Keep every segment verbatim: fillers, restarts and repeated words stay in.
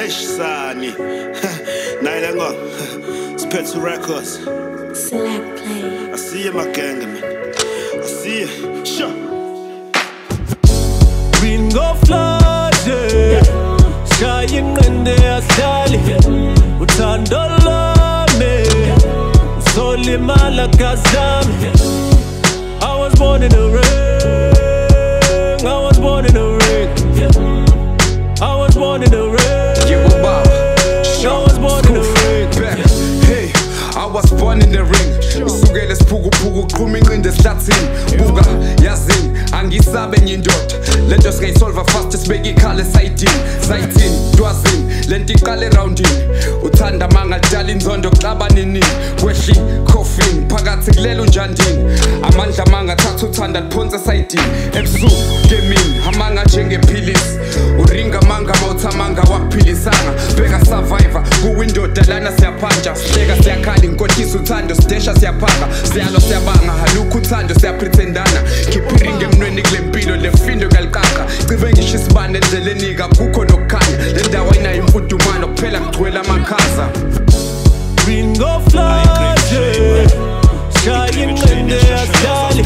Eish Sani. Nailango. Spetsu Records. Select play. I see you, my gang, man. I see you. Sure. Ringo Flaje. Shying in the Asali. Utandolame. Soli Malakazami. I was born in a ring. I was born in a ring. I was born in a ring. You were Bob. I was born in a ring. Hey, I was born in the ring. Sugele spugu pugu grooming in the slatin. Buga, yazin, angisabe nyindot. Let us get solve fast, just make it call a sighting. Sighting, dwazin, let it call around in. Utanda manga jalin zondo klabanini. Weshi, coughing, pagati glelu jandin. Amanda manga tatu tanda ponza sighting. Epsu, gaming, hamanga jenge pilis. Uringa manga mauta manga wapilisana. Bega survivor, ku window dalana siyapanja. Slega siyakali nkotisu tando, stesha siyapanga. Siyalo siyabanga, haluku tando siyapretendana. Kipiringe mnweni glempilo, lefindo galkaka. Civengi shisbane ndeleniga kuko nokanya. Lenda waina imfudumano, pela mtwela makaza. Ringo Flaje. Shying in the Asali.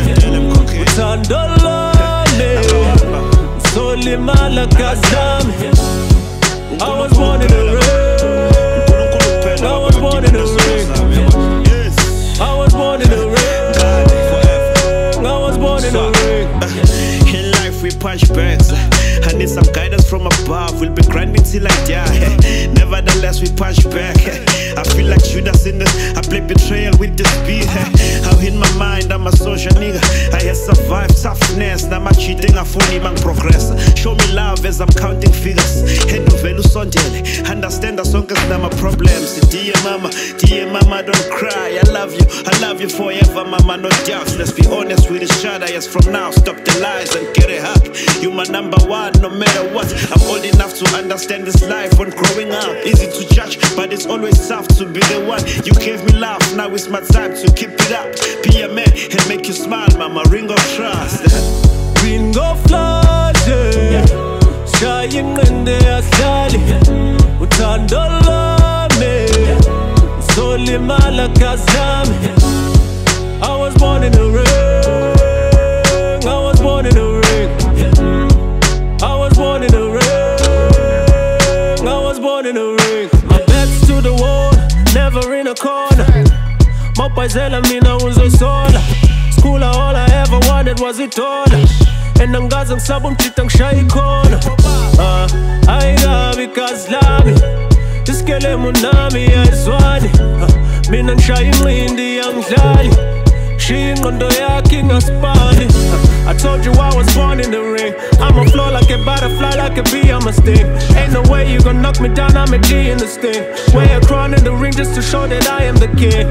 Utandolane. Soli Malakazami. I was born in a ring. I was born in a ring. I was born in a ring. I was born in a ring. In life we punch bags. I need some guidance from above. We'll be grinding till I die. Nevertheless, we punch back. I feel like Judas in this. I play betrayal with this beat. How in my mind, I'm a social nigga. I have survived toughness. Now I'm cheating, I phone bang progress. Show me love as I'm counting figures. Head no value sondele. Understand the song is not my problems. Dear mama, dear mama, don't cry. I love you, I love you forever, mama, no doubts. Let's be honest with each other. Yes, from now, stop the lies and get a hug. You my number one, no matter what. I'm old enough to understand this life when growing up. Easy to judge, but it's always tough to be the one. You gave me love, now it's my time to keep it up. Be a man and make you smile, mama. Ring of trust. Ringo Flaje. Shying in the Asali. Utandolame. Soli Malakazami. I was born in a ring. I was born in a ring. I was born in a ring. I was born in a ring. My back's to the wall, never in a corner. Mopazela mina uzo sola. School all I ever wanted was it all. And I'm gazing sabum chitang shy corner. Ah, I love it cause lami. Iskele munami ya iswani. Mina nshayi mlindi ya mdlali. She ngondo yaki ngaspani. I told you I was born in the ring. I'ma flow like a butterfly, like a bee, I'm a sting. Ain't no way you gon' knock me down, I'm a G in the sting. Wear a crown in the ring just to show that I am the king.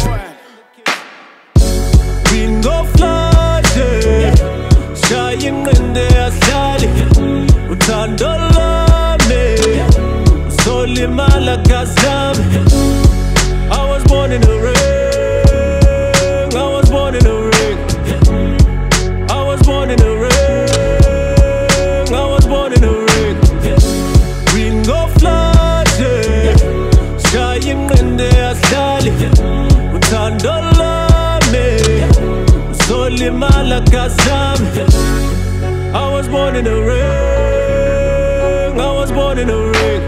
Ringo Flaje. Shying in the Asali. Utandolame. Soli Malakazami. I was born in a ring. I was born in a ring. I was born in a ring. I was born in a ring. Ringo Flaje. Shying in the Asali. Utandolame. Soli Malakazami. I was born in a ring. I was born in a ring.